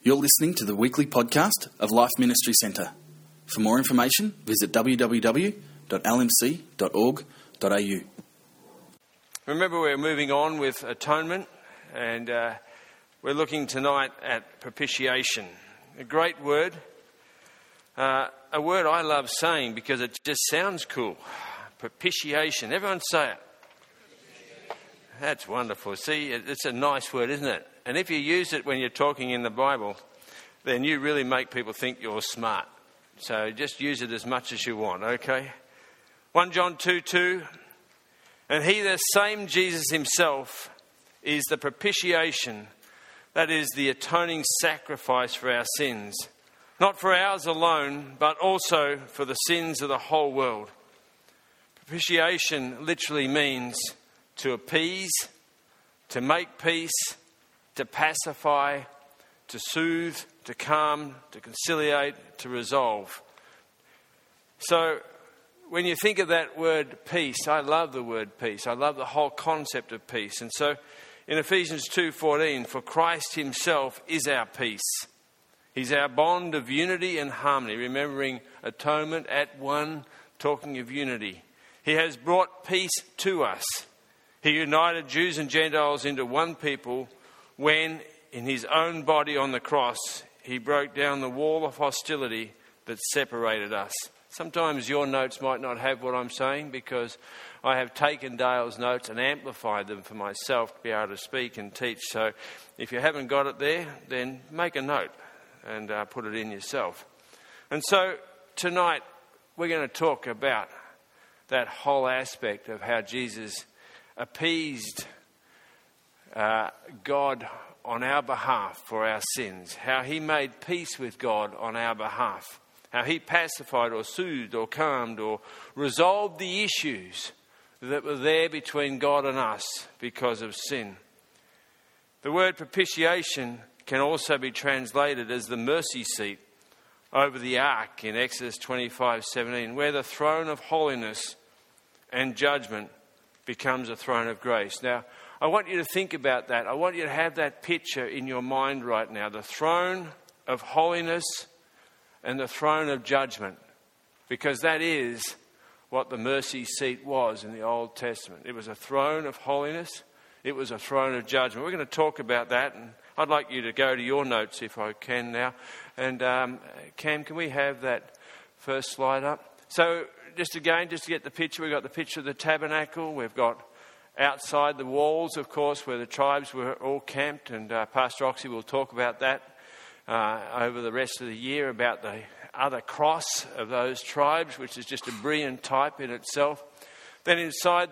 You're listening to the weekly podcast of Life Ministry Centre. For more information, visit www.lmc.org.au. Remember, we're moving on with atonement, and we're looking tonight at propitiation. A great word, a word I love saying because it just sounds cool. Propitiation. Everyone say it. That's wonderful. See, it's a nice word, isn't it? And if you use it when you're talking in the Bible, then you really make people think you're smart. So just use it as much as you want, okay? 1 John 2:2, and he, the same Jesus himself, is the propitiation, that is the atoning sacrifice for our sins. Not for ours alone, but also for the sins of the whole world. Propitiation literally means to appease, to make peace, to pacify, to soothe, to calm, to conciliate, to resolve. So when you think of that word peace, I love the word peace. I love the whole concept of peace. And so in Ephesians 2:14, for Christ himself is our peace. He's our bond of unity and harmony, remembering atonement at one, talking of unity. He has brought peace to us. He united Jews and Gentiles into one people when, in his own body on the cross, he broke down the wall of hostility that separated us. Sometimes your notes might not have what I'm saying because I have taken Dale's notes and amplified them for myself to be able to speak and teach. So if you haven't got it there, then make a note and put it in yourself. And so tonight we're going to talk about that whole aspect of how Jesus appeased God on our behalf for our sins, how he made peace with God on our behalf, how he pacified or soothed or calmed or resolved the issues that were there between God and us because of sin. The word propitiation can also be translated as the mercy seat over the ark in Exodus 25:17, where the throne of holiness and judgment becomes a throne of grace. Now, I want you to think about that. I want you to have that picture in your mind right now. The throne of holiness and the throne of judgment. Because that is what the mercy seat was in the Old Testament. It was a throne of holiness. It was a throne of judgment. We're going to talk about that. And I'd like you to go to your notes if I can now. And Cam, can we have that first slide up? So just to get the picture, we've got the picture of the tabernacle. We've got outside the walls, of course, where the tribes were all camped, and Pastor Oxy will talk about that over the rest of the year, about the other cross of those tribes, which is just a brilliant type in itself. Then inside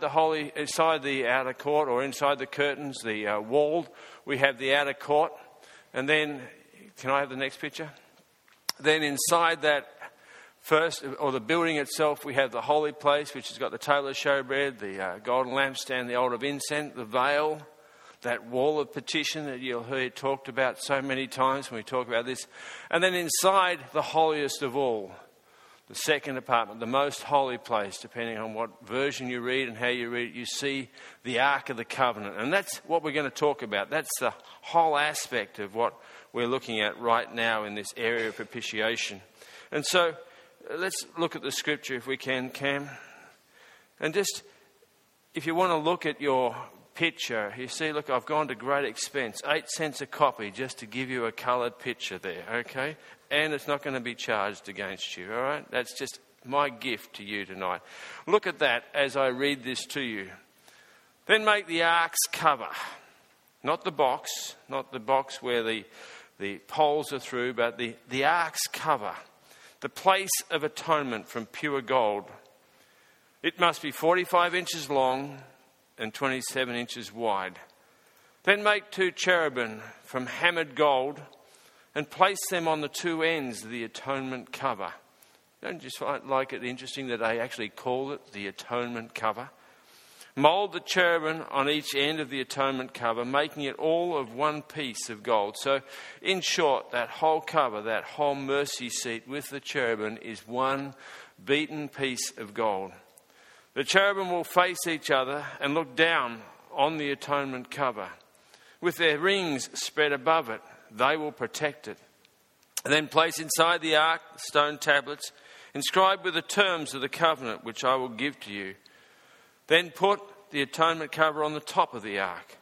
the outer court, or inside the curtains, the wall, we have the outer court. And then, can I have the next picture? Then inside that first, or the building itself, we have the holy place, which has got the table of showbread, the golden lampstand, the altar of incense, the veil, that wall of petition that you'll hear talked about so many times when we talk about this. And then inside the holiest of all, the second apartment, the most holy place, depending on what version you read and how you read it, you see the Ark of the Covenant. And that's what we're going to talk about. That's the whole aspect of what we're looking at right now in this area of propitiation. And so let's look at the scripture if we can, Cam. And just, if you want to look at your picture, you see, look, I've gone to great expense, 8 cents a copy, just to give you a coloured picture there, okay? And it's not going to be charged against you, all right? That's just my gift to you tonight. Look at that as I read this to you. Then make the ark's cover, not the box where the poles are through, but the ark's cover, the place of atonement from pure gold. It must be 45 inches long and 27 inches wide. Then make 2 cherubim from hammered gold and place them on the 2 ends of the atonement cover. Don't you just like it interesting that they actually call it the atonement cover? Mould the cherubim on each end of the atonement cover, making it all of one piece of gold. So, in short, that whole cover, that whole mercy seat with the cherubim is one beaten piece of gold. The cherubim will face each other and look down on the atonement cover, with their rings spread above it. They will protect it. And then place inside the ark stone tablets inscribed with the terms of the covenant which I will give to you. Then put the atonement cover on the top of the ark.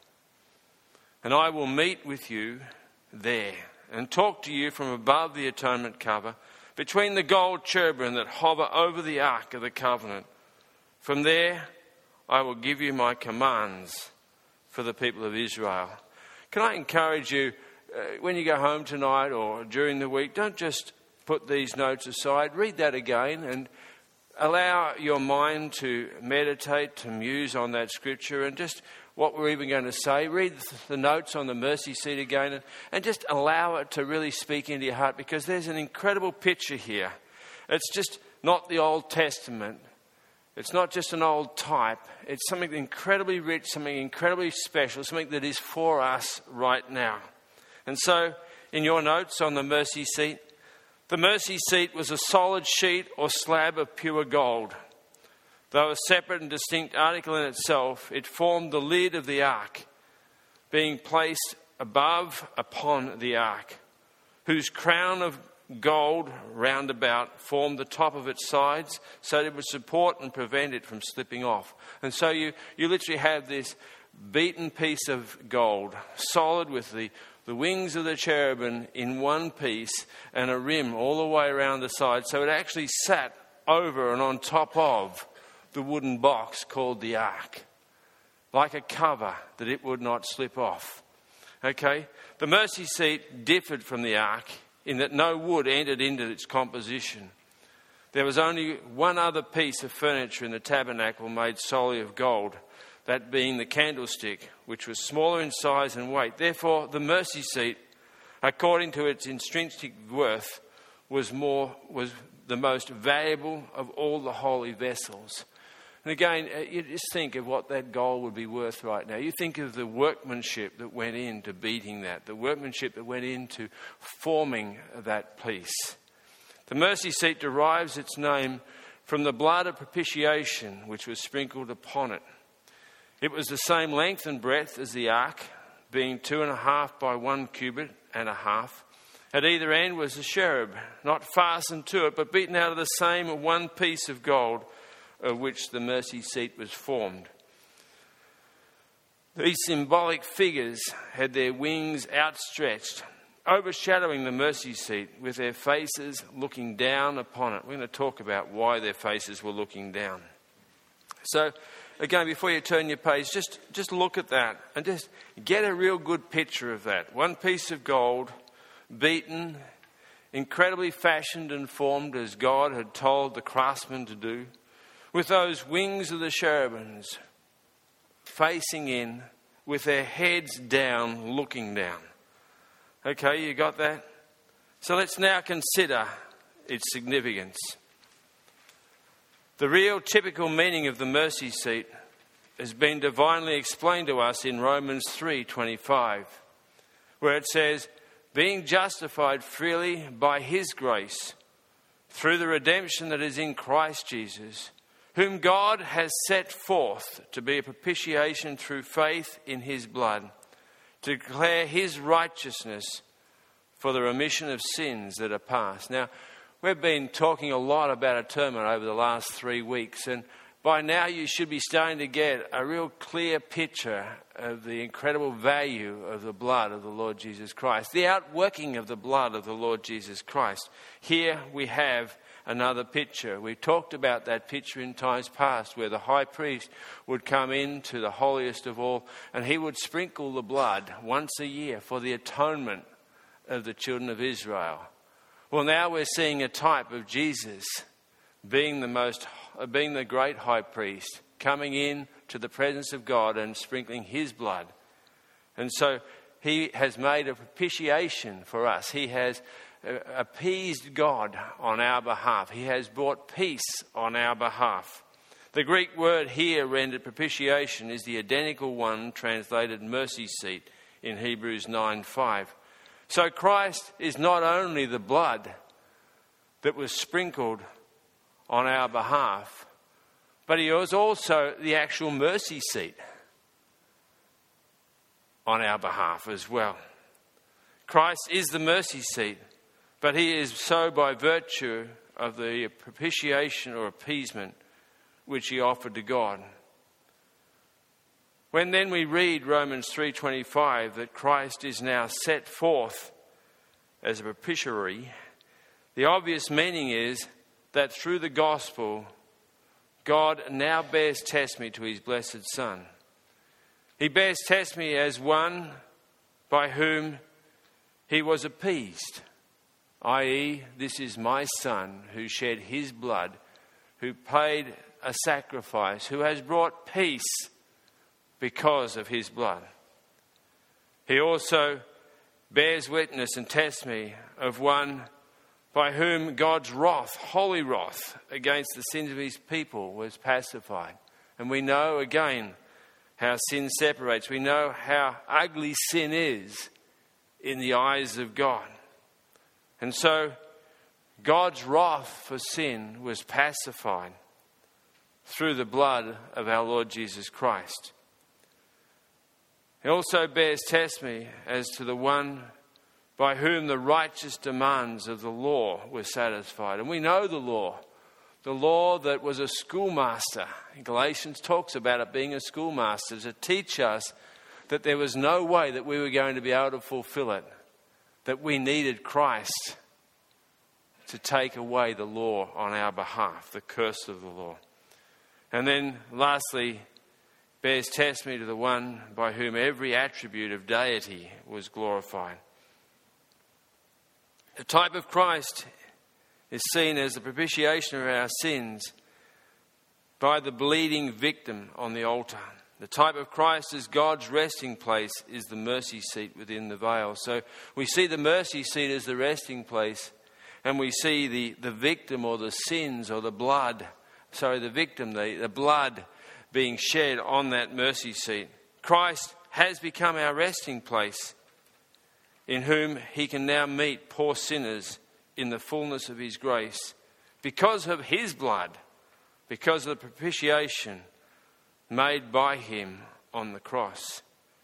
And I will meet with you there and talk to you from above the atonement cover, between the gold cherubim that hover over the ark of the covenant. From there I will give you my commands for the people of Israel. Can I encourage you, when you go home tonight or during the week, don't just put these notes aside. Read that again and allow your mind to meditate, to muse on that scripture, and just what we're even going to say. Read the notes on the mercy seat again and just allow it to really speak into your heart, because there's an incredible picture here. It's just not the Old Testament. It's not just an old type. It's something incredibly rich, something incredibly special, something that is for us right now. And so, in your notes on the mercy seat was a solid sheet or slab of pure gold. Though a separate and distinct article in itself, it formed the lid of the ark, being placed above upon the ark, whose crown of gold round about formed the top of its sides, so that it would support and prevent it from slipping off. And so you literally have this beaten piece of gold, solid, with the wings of the cherubim in one piece and a rim all the way around the side. So it actually sat over and on top of the wooden box called the ark, like a cover that it would not slip off. Okay? The mercy seat differed from the ark in that no wood entered into its composition. There was only one other piece of furniture in the tabernacle made solely of gold, that being the candlestick, which was smaller in size and weight. Therefore, the mercy seat, according to its intrinsic worth, was the most valuable of all the holy vessels. And again, you just think of what that gold would be worth right now. You think of the workmanship that went into beating that, the workmanship that went into forming that piece. The mercy seat derives its name from the blood of propitiation which was sprinkled upon it. It was the same length and breadth as the ark, being 2.5 by 1 cubit and a half. At either end was a cherub, not fastened to it, but beaten out of the same one piece of gold, of which the mercy seat was formed. These symbolic figures had their wings outstretched, overshadowing the mercy seat, with their faces looking down upon it. We're going to talk about why their faces were looking down. So, again, before you turn your page, just look at that and just get a real good picture of that. One piece of gold, beaten, incredibly fashioned and formed as God had told the craftsman to do, with those wings of the cherubims facing in, with their heads down, looking down. Okay, you got that? So let's now consider its significance. The real typical meaning of the mercy seat has been divinely explained to us in Romans 3:25, where it says, being justified freely by his grace through the redemption that is in Christ Jesus, whom God has set forth to be a propitiation through faith in his blood, to declare his righteousness for the remission of sins that are past. Now, we've been talking a lot about atonement over the last 3 weeks, and by now you should be starting to get a real clear picture of the incredible value of the blood of the Lord Jesus Christ, the outworking of the blood of the Lord Jesus Christ. Here we have another picture. We talked about that picture in times past, where the high priest would come into the holiest of all and he would sprinkle the blood once a year for the atonement of the children of Israel. Well, now we're seeing a type of Jesus being the great high priest, coming in to the presence of God and sprinkling his blood. And so he has made a propitiation for us. He has appeased God on our behalf. He has brought peace on our behalf. The Greek word here rendered propitiation is the identical one translated mercy seat in Hebrews 9:5. So Christ is not only the blood that was sprinkled on our behalf, but he was also the actual mercy seat on our behalf as well. Christ is the mercy seat, but he is so by virtue of the propitiation or appeasement which he offered to God. When then we read Romans 3:25 that Christ is now set forth as a propitiatory, the obvious meaning is that through the gospel, God now bears testimony to his blessed Son. He bears testimony as one by whom he was appeased, i.e., this is my Son who shed his blood, who paid a sacrifice, who has brought peace because of his blood. He also bears witness and testimony of one by whom God's wrath, holy wrath, against the sins of his people was pacified. And we know again how sin separates. We know how ugly sin is in the eyes of God. And so God's wrath for sin was pacified through the blood of our Lord Jesus Christ. He also bears testimony as to the one by whom the righteous demands of the law were satisfied. And we know the law that was a schoolmaster. Galatians talks about it being a schoolmaster to teach us that there was no way that we were going to be able to fulfill it, that we needed Christ to take away the law on our behalf, the curse of the law. And then lastly, bears testimony to the one by whom every attribute of deity was glorified. The type of Christ is seen as the propitiation of our sins by the bleeding victim on the altar. The type of Christ as God's resting place is the mercy seat within the veil. So we see the mercy seat as the resting place, and we see the victim or the sins or the blood, the blood being shed on that mercy seat. Christ has become our resting place, in whom he can now meet poor sinners in the fullness of his grace because of his blood, because of the propitiation made by him on the cross.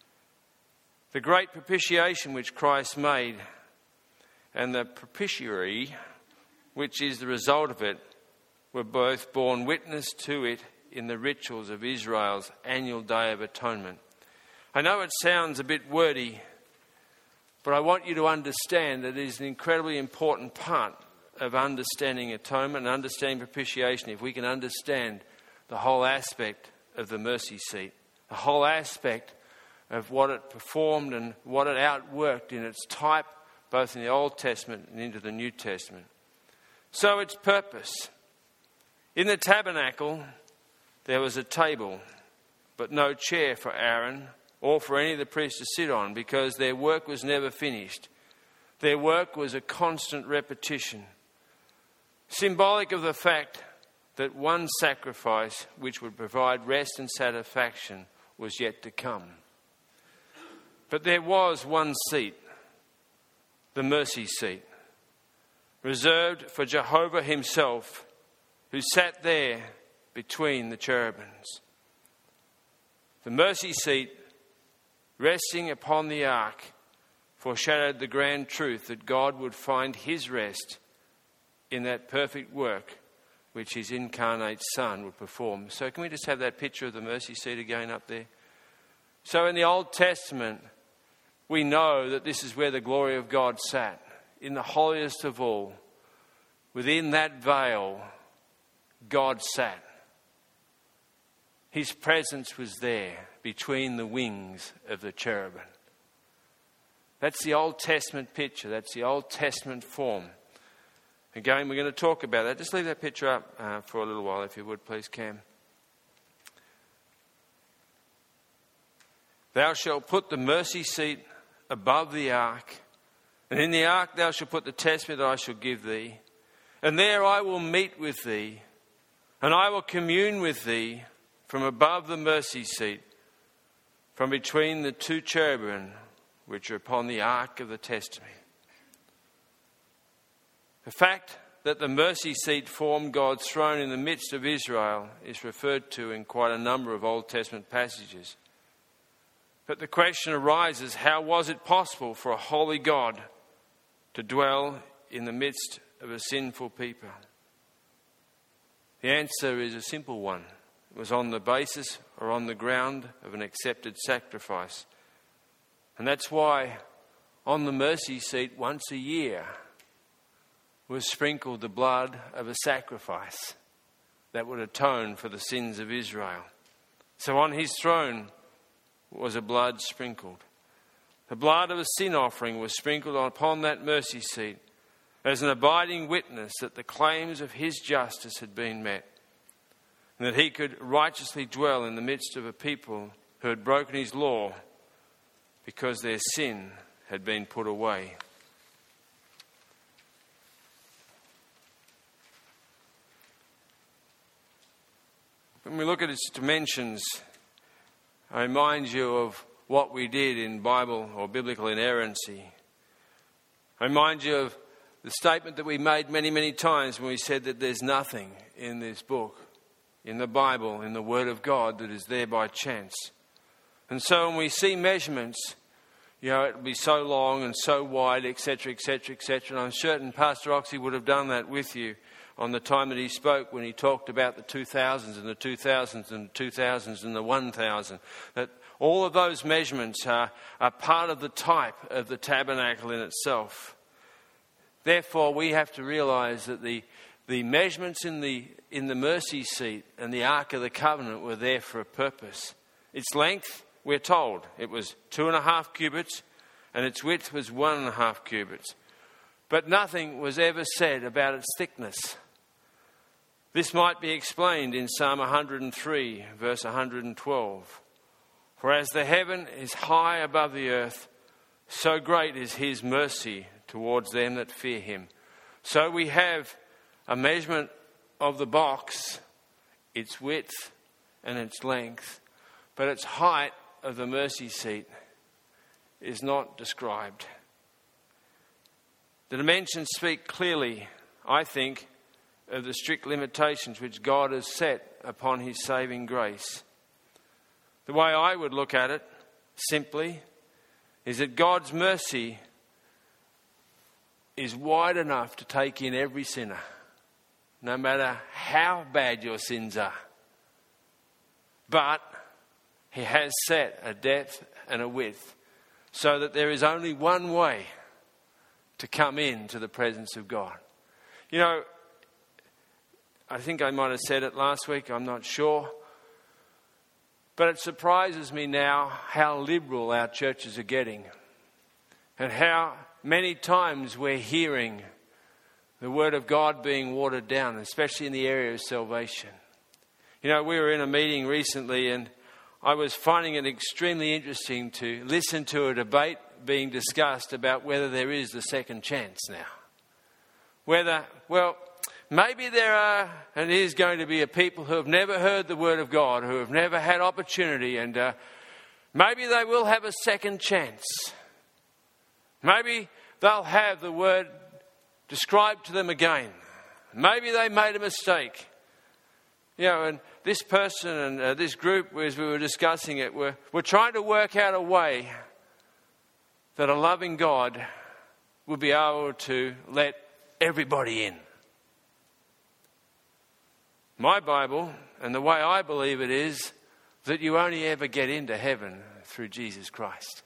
The great propitiation which Christ made and the propitiatory, which is the result of it, were both borne witness to it in the rituals of Israel's annual Day of Atonement. I know it sounds a bit wordy, but I want you to understand that it is an incredibly important part of understanding atonement and understanding propitiation. If we can understand the whole aspect of the mercy seat, the whole aspect of what it performed and what it outworked in its type, both in the Old Testament and into the New Testament. So its purpose. In the tabernacle, there was a table, but no chair for Aaron or for any of the priests to sit on, because their work was never finished. Their work was a constant repetition, symbolic of the fact that one sacrifice which would provide rest and satisfaction was yet to come. But there was one seat, the mercy seat, reserved for Jehovah himself, who sat there between the cherubims. The mercy seat, resting upon the ark, foreshadowed the grand truth that God would find his rest in that perfect work which his incarnate Son would perform. So can we just have that picture of the mercy seat again up there? So in the Old Testament, we know that this is where the glory of God sat, in the holiest of all. Within that veil, God sat. His presence was there between the wings of the cherubim. That's the Old Testament picture. That's the Old Testament form. Again, we're going to talk about that. Just leave that picture up for a little while, if you would, please, Cam. Thou shalt put the mercy seat above the ark, and in the ark thou shalt put the testimony that I shall give thee. And there I will meet with thee, and I will commune with thee from above the mercy seat, from between the two cherubim which are upon the ark of the testimony. The fact that the mercy seat formed God's throne in the midst of Israel is referred to in quite a number of Old Testament passages. But the question arises, how was it possible for a holy God to dwell in the midst of a sinful people? The answer is a simple one. It was on the basis or on the ground of an accepted sacrifice. And that's why on the mercy seat once a year was sprinkled the blood of a sacrifice that would atone for the sins of Israel. So on his throne was a blood sprinkled. The blood of a sin offering was sprinkled upon that mercy seat as an abiding witness that the claims of his justice had been met, and that he could righteously dwell in the midst of a people who had broken his law because their sin had been put away. When we look at its dimensions, I remind you of what we did in Bible or biblical inerrancy. I remind you of the statement that we made many, many times when we said that there's nothing in this book, in the Bible, in the Word of God, that is there by chance. And so when we see measurements, it'll be so long and so wide, etc., etc., etc. And I'm certain Pastor Oxy would have done that with you on the time that he spoke when he talked about the 2000s and the 2000s and the 2000s and the 1000. That all of those measurements are part of the type of the tabernacle in itself. Therefore, we have to realise that the measurements in the mercy seat and the Ark of the Covenant were there for a purpose. Its length, we're told, it was 2.5 cubits, and its width was 1.5 cubits. But nothing was ever said about its thickness. This might be explained in Psalm 103, verse 112. For as the heaven is high above the earth, so great is his mercy towards them that fear him. So we have a measurement of the box, its width and its length, but its height of the mercy seat is not described. The dimensions speak clearly, I think, of the strict limitations which God has set upon his saving grace. The way I would look at it, simply, is that God's mercy is wide enough to take in every sinner, no matter how bad your sins are. But he has set a depth and a width so that there is only one way to come into the presence of God. I think I might have said it last week, I'm not sure. But it surprises me now how liberal our churches are getting, and how many times we're hearing the Word of God being watered down, especially in the area of salvation. We were in a meeting recently, and I was finding it extremely interesting to listen to a debate being discussed about whether there is the second chance now. Maybe there are and is going to be a people who have never heard the Word of God, who have never had opportunity, and maybe they will have a second chance. Maybe they'll have the Word described to them again. Maybe they made a mistake. And this person and this group, as we were discussing it, were trying to work out a way that a loving God would be able to let everybody in. My Bible, and the way I believe it, is that you only ever get into heaven through Jesus Christ.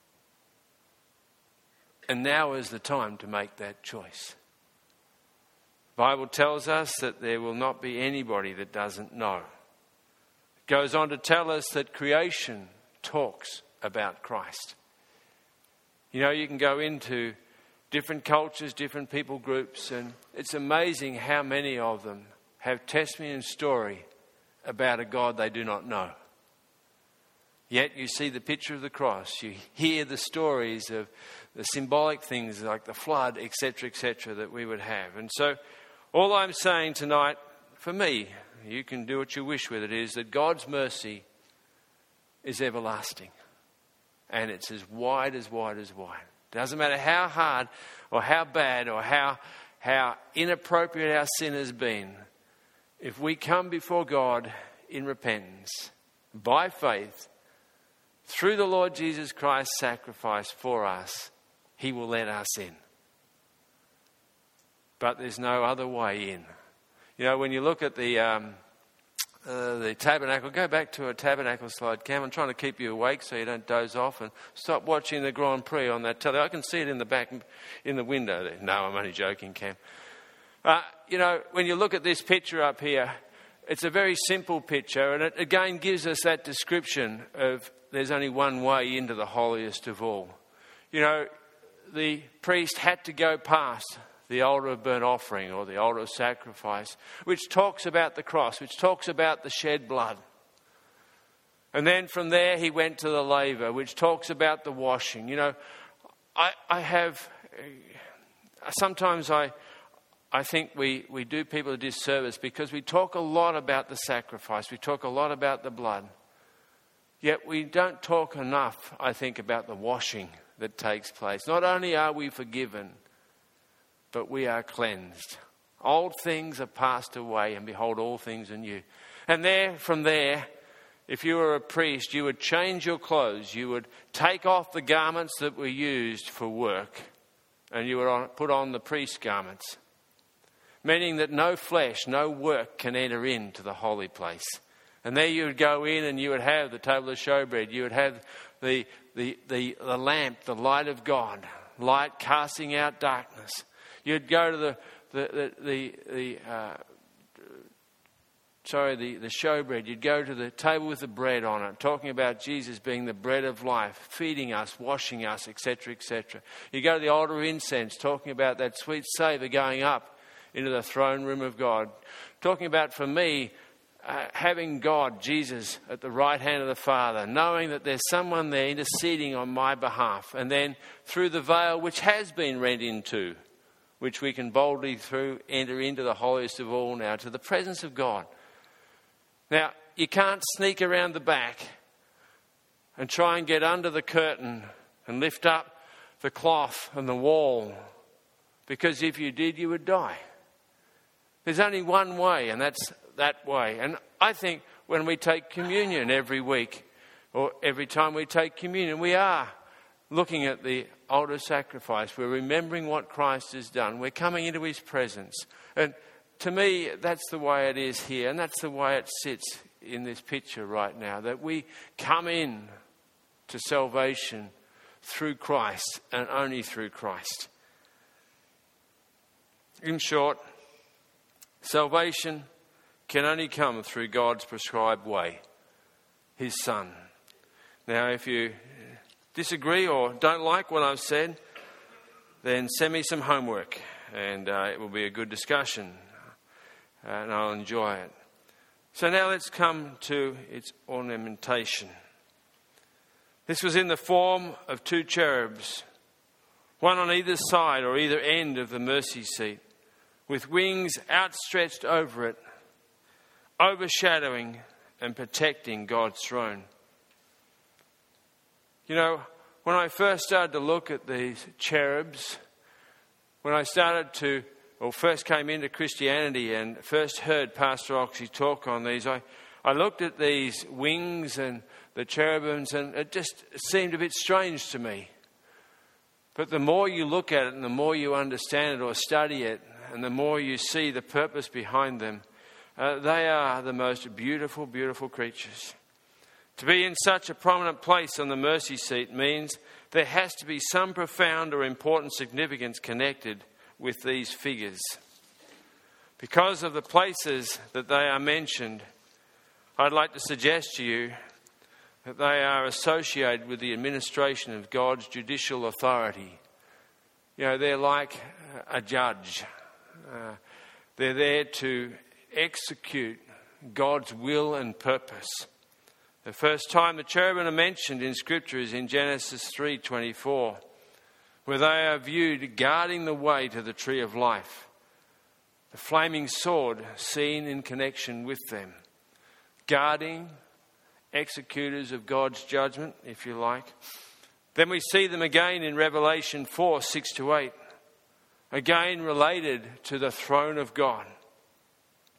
And now is the time to make that choice. The Bible tells us that there will not be anybody that doesn't know. It goes on to tell us that creation talks about Christ. You can go into different cultures, different people groups, and it's amazing how many of them have testimony and story about a God they do not know. Yet you see the picture of the cross, you hear the stories of the symbolic things like the flood, etc., that we would have. And so all I'm saying tonight, for me, you can do what you wish with it, is that God's mercy is everlasting. And it's as wide as wide as wide. Doesn't matter how hard or how bad or how inappropriate our sin has been. If we come before God in repentance, by faith, through the Lord Jesus Christ's sacrifice for us, he will let us in. But there's no other way in. You know, when you look at the tabernacle, go back to a tabernacle slide, Cam. I'm trying to keep you awake so you don't doze off, and stop watching the Grand Prix on that telly. I can see it in the back, in the window there. No, I'm only joking, Cam. You know, when you look at this picture up here, it's a very simple picture, and it again gives us that description of there's only one way into the holiest of all. You know, the priest had to go past the altar of burnt offering or the altar of sacrifice, which talks about the cross, which talks about the shed blood. And then from there he went to the laver, which talks about the washing. You know, sometimes I think we do people a disservice because we talk a lot about the sacrifice, we talk a lot about the blood, yet we don't talk enough, I think, about the washing that takes place. Not only are we forgiven, but we are cleansed. Old things are passed away, and behold, all things are new. And from there, if you were a priest, you would change your clothes. You would take off the garments that were used for work, and you would put on the priest's garments. Meaning that no flesh, no work can enter into the holy place. And there you would go in and you would have the table of showbread. You would have the lamp, the light of God, light casting out darkness. You'd go to the showbread. You'd go to the table with the bread on it, talking about Jesus being the bread of life, feeding us, washing us, etc., etc. You go to the altar of incense, talking about that sweet savour going up into the throne room of God. Talking about, for me, having God, Jesus, at the right hand of the Father, knowing that there's someone there interceding on my behalf. And then through the veil which has been rent into, which we can boldly enter into the holiest of all now, to the presence of God. Now, you can't sneak around the back and try and get under the curtain and lift up the cloth and the wall, because if you did, you would die. There's only one way, and that's that way. And I think when we take communion every week, or every time we take communion, we are looking at the altar sacrifice. We're remembering what Christ has done. We're coming into his presence. And to me, that's the way it is here. And that's the way it sits in this picture right now. That we come in to salvation through Christ and only through Christ. In short, salvation can only come through God's prescribed way, his Son. Now, if you disagree or don't like what I've said, then send me some homework and it will be a good discussion and I'll enjoy it. So now let's come to its ornamentation. This was in the form of 2 cherubs, one on either side or either end of the mercy seat, with wings outstretched over it, overshadowing and protecting God's throne. You know, when I first started to look at these cherubs, when I first came into Christianity and first heard Pastor Oxy talk on these, I looked at these wings and the cherubims, and it just seemed a bit strange to me. But the more you look at it and the more you understand it or study it, and the more you see the purpose behind them, they are the most beautiful, beautiful creatures. To be in such a prominent place on the mercy seat means there has to be some profound or important significance connected with these figures. Because of the places that they are mentioned, I'd like to suggest to you that they are associated with the administration of God's judicial authority. You know, they're like a judge. They're there to execute God's will and purpose. The first time the cherubim are mentioned in Scripture is in Genesis 3:24, where they are viewed guarding the way to the tree of life. The flaming sword seen in connection with them. Guarding, executors of God's judgment, if you like. Then we see them again in Revelation 4:6-8, again related to the throne of God.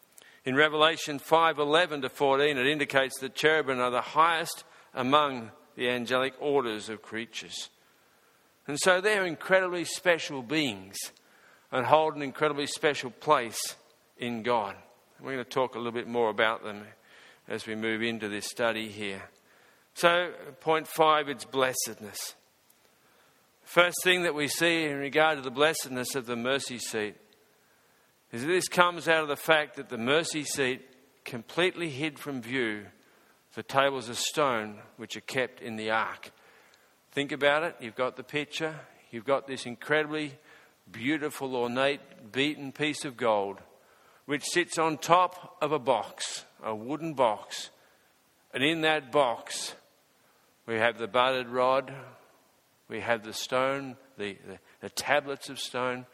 In Revelation 5:11-14, it indicates that cherubim are the highest among the angelic orders of creatures. And so they're incredibly special beings and hold an incredibly special place in God. We're going to talk a little bit more about them as we move into this study here. So, point 5, it's blessedness. First thing that we see in regard to the blessedness of the mercy seat is that this comes out of the fact that the mercy seat completely hid from view the tables of stone which are kept in the ark. Think about it. You've got the picture. You've got this incredibly beautiful, ornate, beaten piece of gold which sits on top of a box, a wooden box. And in that box we have the budded rod, we have the stone, the tablets of stone.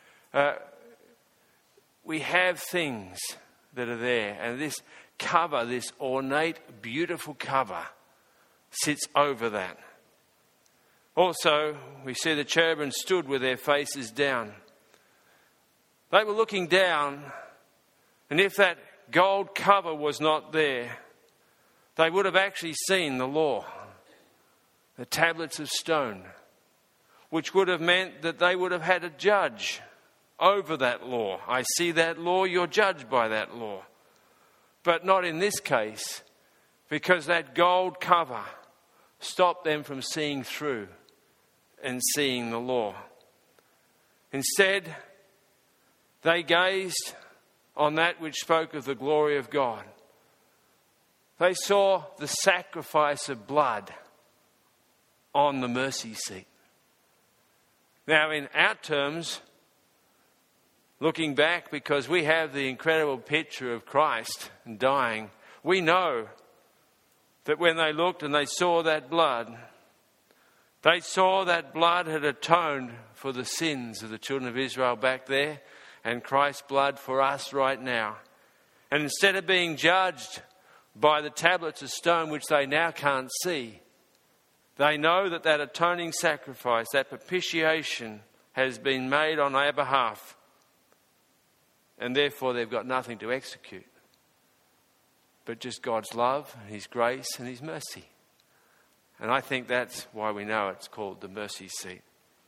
We have things that are there. And this cover, this ornate, beautiful cover, sits over that. Also, we see the cherubim stood with their faces down. They were looking down, and if that gold cover was not there, they would have actually seen the law, the tablets of stone, which would have meant that they would have had a judge over that law. I see that law, you're judged by that law. But not in this case, because that gold cover stopped them from seeing through and seeing the law. Instead, they gazed on that which spoke of the glory of God. They saw the sacrifice of blood on the mercy seat. Now, in our terms, looking back, because we have the incredible picture of Christ dying, we know that when they looked and they saw that blood, they saw that blood had atoned for the sins of the children of Israel back there, and Christ's blood for us right now. And instead of being judged by the tablets of stone, which they now can't see, they know that that atoning sacrifice, that propitiation, has been made on our behalf. And therefore they've got nothing to execute, but just God's love, His grace and His mercy. And I think that's why we know it's called the mercy seat.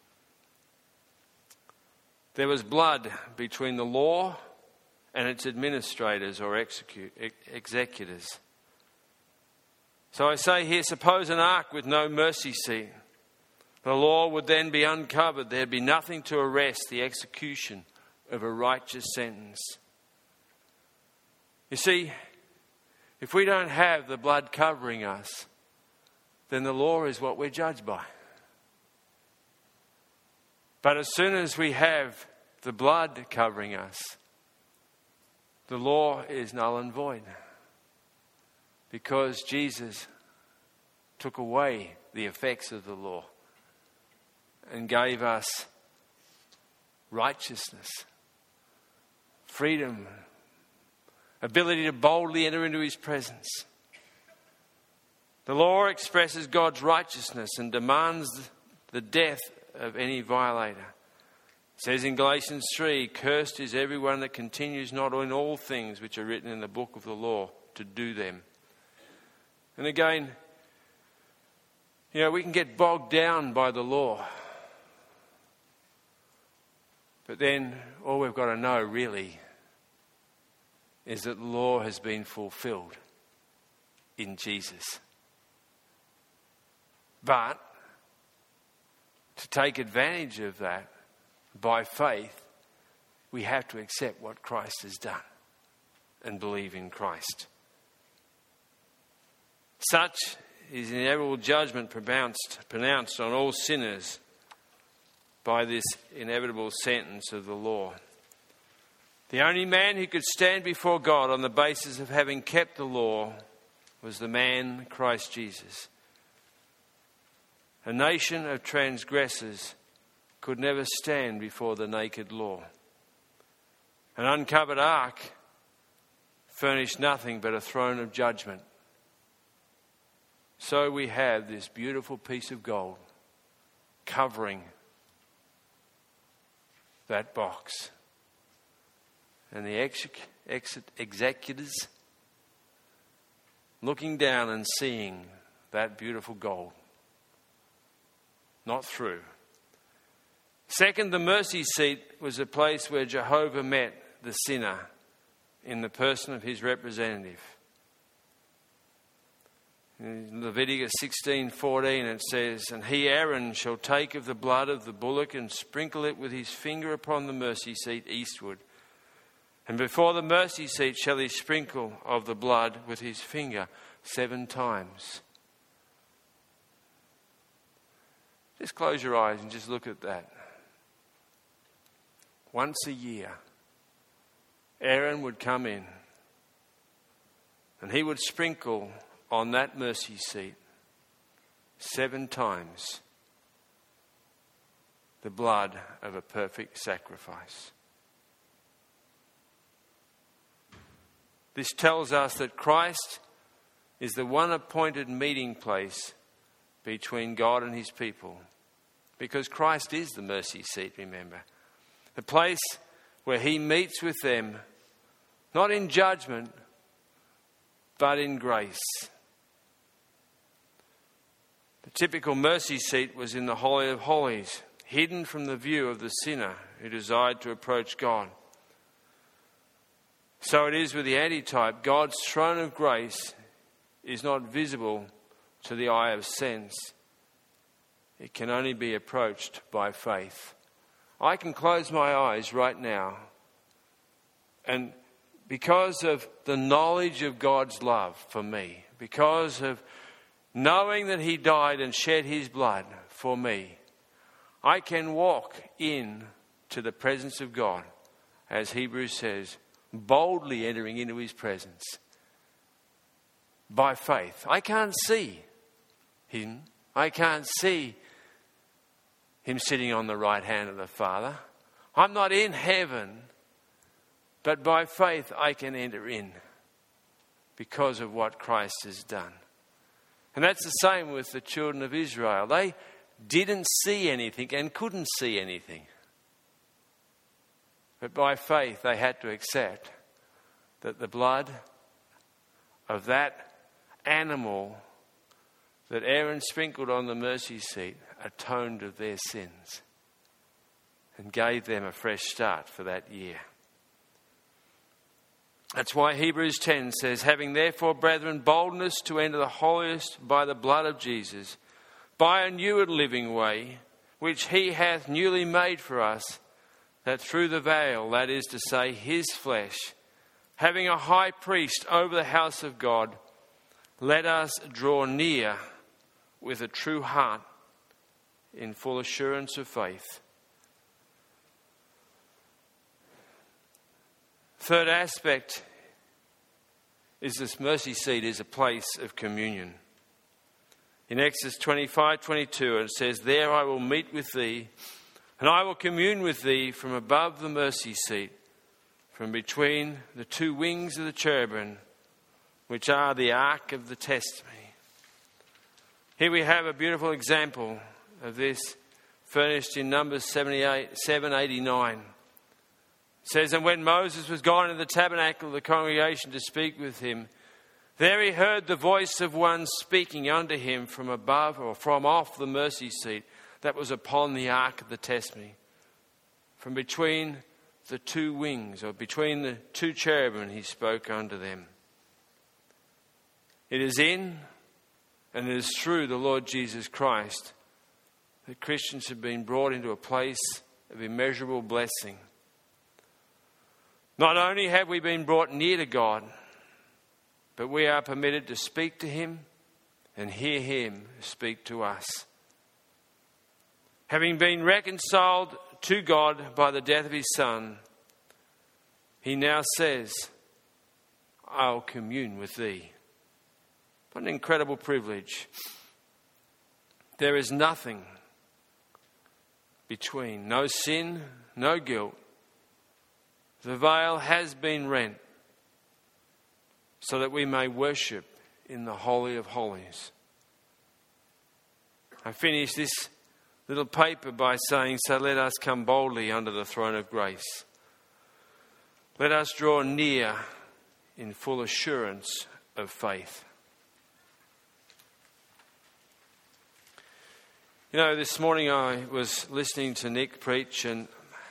There was blood between the law and its administrators or executors. So I say here, suppose an ark with no mercy seat. The law would then be uncovered. There'd be nothing to arrest the execution of a righteous sentence. You see, if we don't have the blood covering us, then the law is what we're judged by. But as soon as we have the blood covering us, the law is null and void. Because Jesus took away the effects of the law and gave us righteousness, freedom, ability to boldly enter into His presence. The law expresses God's righteousness and demands the death of any violator. It says in Galatians 3, cursed is everyone that continues not in all things which are written in the book of the law to do them. And again, we can get bogged down by the law. But then all we've got to know really is that the law has been fulfilled in Jesus. But to take advantage of that by faith, we have to accept what Christ has done and believe in Christ. Such is the inevitable judgment pronounced on all sinners by this inevitable sentence of the law. The only man who could stand before God on the basis of having kept the law was the man Christ Jesus. A nation of transgressors could never stand before the naked law. An uncovered ark furnished nothing but a throne of judgment. So we have this beautiful piece of gold covering that box. And the executors looking down and seeing that beautiful gold. Not through. Second, the mercy seat was a place where Jehovah met the sinner in the person of his representative. In Leviticus 16:14 it says, "And he, Aaron, shall take of the blood of the bullock and sprinkle it with his finger upon the mercy seat eastward. And before the mercy seat shall he sprinkle of the blood with his finger 7 times." Just close your eyes and just look at that. Once a year, Aaron would come in and he would sprinkle on that mercy seat 7 times the blood of a perfect sacrifice. This tells us that Christ is the one appointed meeting place between God and his people. Because Christ is the mercy seat, remember. The place where he meets with them, not in judgment, but in grace. The typical mercy seat was in the Holy of Holies, hidden from the view of the sinner who desired to approach God. So it is with the antitype. God's throne of grace is not visible to the eye of sense. It can only be approached by faith. I can close my eyes right now, and because of the knowledge of God's love for me, because of knowing that he died and shed his blood for me, I can walk in to the presence of God, as Hebrews says, boldly entering into his presence by faith. I can't see him. I can't see him sitting on the right hand of the Father. I'm not in heaven, but by faith I can enter in because of what Christ has done. And that's the same with the children of Israel. They didn't see anything and couldn't see anything. But by faith they had to accept that the blood of that animal that Aaron sprinkled on the mercy seat atoned of their sins and gave them a fresh start for that year. That's why Hebrews 10 says, "Having therefore, brethren, boldness to enter the holiest by the blood of Jesus, by a new and living way, which he hath newly made for us, that through the veil, that is to say, his flesh, having a high priest over the house of God, let us draw near with a true heart in full assurance of faith." Third aspect is this mercy seat is a place of communion. In Exodus 25:22 it says, "There I will meet with thee, and I will commune with thee from above the mercy seat, from between the 2 wings of the cherubim, which are the ark of the testimony." Here we have a beautiful example of this, furnished in Numbers 7:89. It says, "And when Moses was gone into the tabernacle of the congregation to speak with him, there he heard the voice of one speaking unto him from above or from off the mercy seat that was upon the ark of the testimony, from between the 2 wings, or between the 2 cherubim he spoke unto them." It is in and it is through the Lord Jesus Christ that Christians have been brought into a place of immeasurable blessing. Not only have we been brought near to God, but we are permitted to speak to him and hear him speak to us. Having been reconciled to God by the death of his Son, he now says, "I'll commune with thee." What an incredible privilege. There is nothing between, no sin, no guilt. The veil has been rent so that we may worship in the Holy of Holies. I finish this little paper by saying, so let us come boldly under the throne of grace. Let us draw near in full assurance of faith. You know, this morning I was listening to Nick preach, and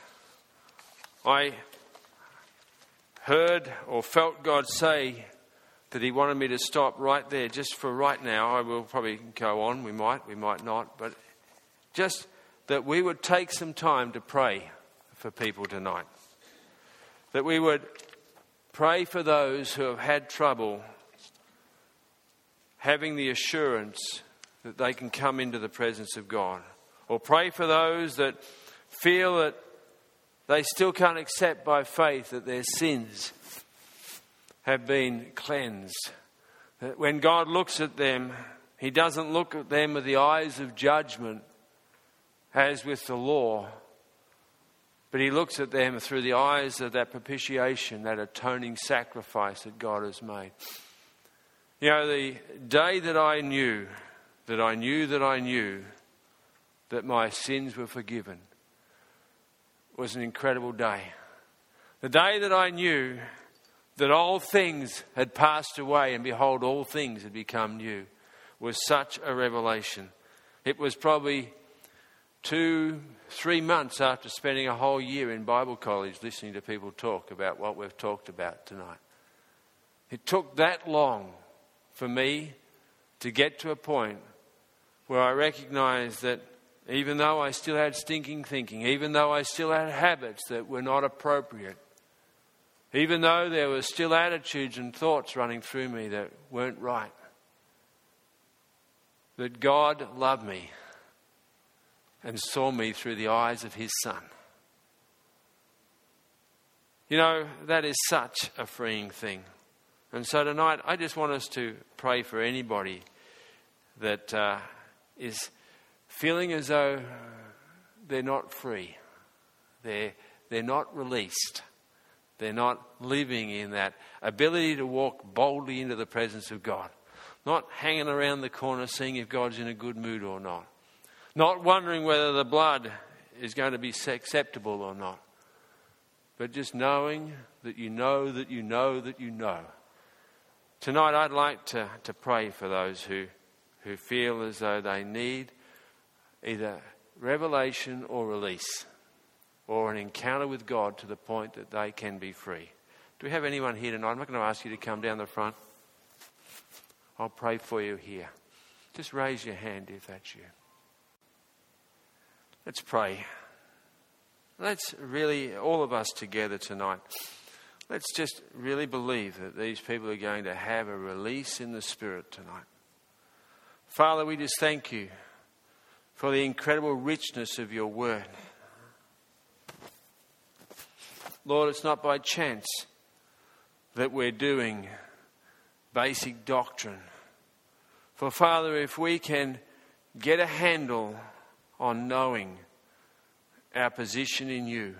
I heard or felt God say that he wanted me to stop right there, just for right now. I will probably go on, we might not, but just that we would take some time to pray for people tonight. That we would pray for those who have had trouble having the assurance that they can come into the presence of God. Or pray for those that feel that they still can't accept by faith that their sins have been cleansed. That when God looks at them, he doesn't look at them with the eyes of judgment as with the law, but he looks at them through the eyes of that propitiation, that atoning sacrifice that God has made. You know, the day that I knew that my sins were forgiven was an incredible day. The day that I knew that all things had passed away and behold, all things had become new was such a revelation. It was probably 2-3 months after spending a whole year in Bible college listening to people talk about what we've talked about tonight. It took that long for me to get to a point where I recognised that even though I still had stinking thinking, even though I still had habits that were not appropriate, even though there were still attitudes and thoughts running through me that weren't right, that God loved me and saw me through the eyes of his Son. You know, that is such a freeing thing. And so tonight, I just want us to pray for anybody that is feeling as though they're not free. They're not released. They're not living in that ability to walk boldly into the presence of God. Not hanging around the corner seeing if God's in a good mood or not. Not wondering whether the blood is going to be acceptable or not. But just knowing that you know that you know that you know. Tonight I'd like to pray for those who feel as though they need either revelation or release, or an encounter with God to the point that they can be free. Do we have anyone here tonight? I'm not going to ask you to come down the front. I'll pray for you here. Just raise your hand if that's you. Let's pray. Let's really, all of us together tonight, let's just really believe that these people are going to have a release in the Spirit tonight. Father, we just thank you for the incredible richness of your word. Lord, it's not by chance that we're doing basic doctrine. For Father, if we can get a handle on knowing our position in you,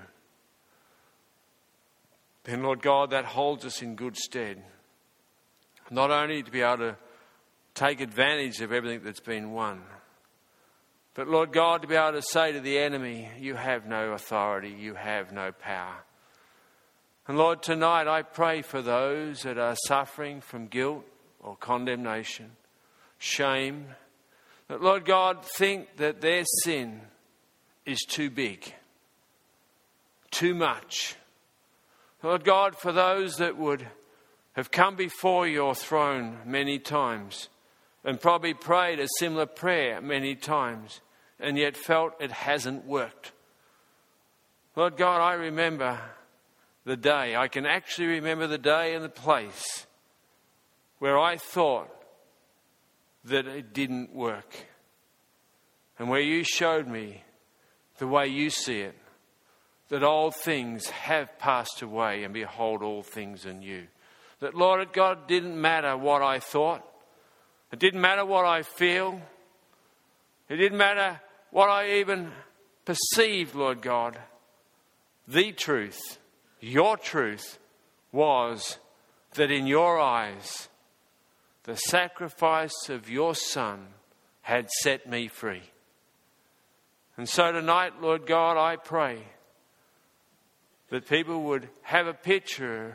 then Lord God, that holds us in good stead. Not only to be able to take advantage of everything that's been won, but Lord God, to be able to say to the enemy, you have no authority, you have no power. And Lord, tonight I pray for those that are suffering from guilt or condemnation, shame, that Lord God, think that their sin is too big, too much. Lord God, for those that would have come before your throne many times and probably prayed a similar prayer many times and yet felt it hasn't worked. Lord God, I remember the day, I can actually remember the day and the place where I thought that it didn't work. And where you showed me the way you see it, that all things have passed away and behold, all things are new. That, Lord God, it didn't matter what I thought. It didn't matter what I feel. It didn't matter what I even perceived, Lord God. The truth, your truth, was that in your eyes, the sacrifice of your Son had set me free. And so tonight, Lord God, I pray that people would have a picture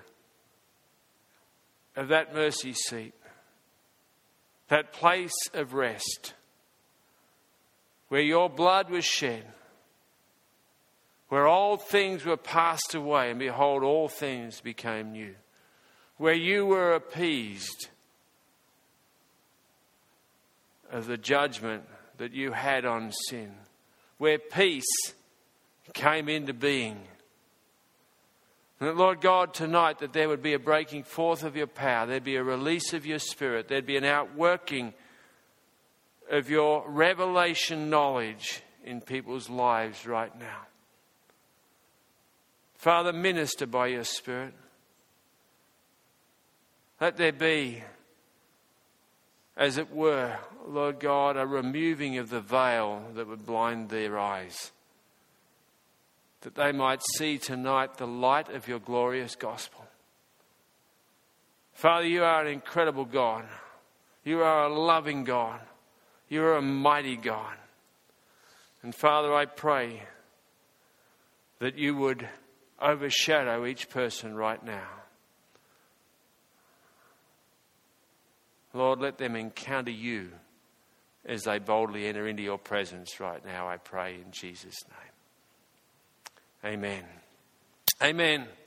of that mercy seat, that place of rest, where your blood was shed, where old things were passed away, and behold, all things became new, where you were appeased of the judgment that you had on sin, where peace came into being. And Lord God, tonight that there would be a breaking forth of your power, there'd be a release of your Spirit, there'd be an outworking of your revelation knowledge in people's lives right now. Father, minister by your Spirit. Let there be, as it were, Lord God, a removing of the veil that would blind their eyes, that they might see tonight the light of your glorious gospel. Father, you are an incredible God. You are a loving God. You are a mighty God. And Father, I pray that you would overshadow each person right now. Lord, let them encounter you as they boldly enter into your presence right now, I pray in Jesus' name. Amen. Amen.